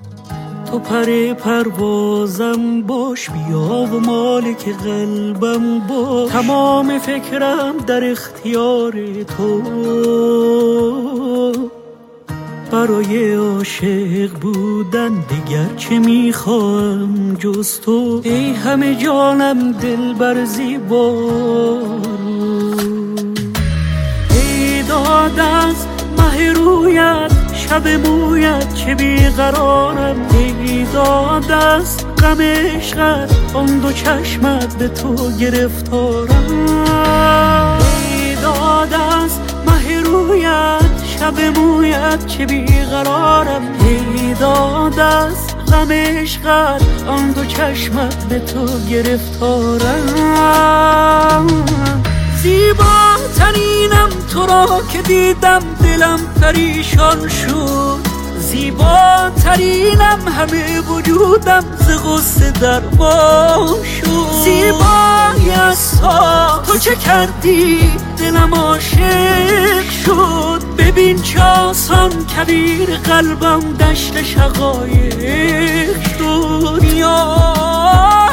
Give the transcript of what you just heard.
تو پر پروازم باش، بیا و مالک قلبم باش. تمام فکرم در اختیار تو، برای عاشق بودن دیگر چه میخواهم جز تو. ای همه جانم دلبر زیبا، ای داد از مه رویت شب مویت چه بیقرارم. ای داد از غم عشقت آن دو چشمت به تو گرفتارم. ای داد از مه رویت شب مویت چه بیقرارم. ای داد از غم عشقت آن دو چشمت به تو گرفتارم. زیباترینم تو را که دیدم دلم پریشان شد. زیباترینم همه وجودم ز غصه درمان شد. زیبایی از تو چه کردی دلم عاشق شد. ببین چه آسان کویر قلبم دشت شقایق شد.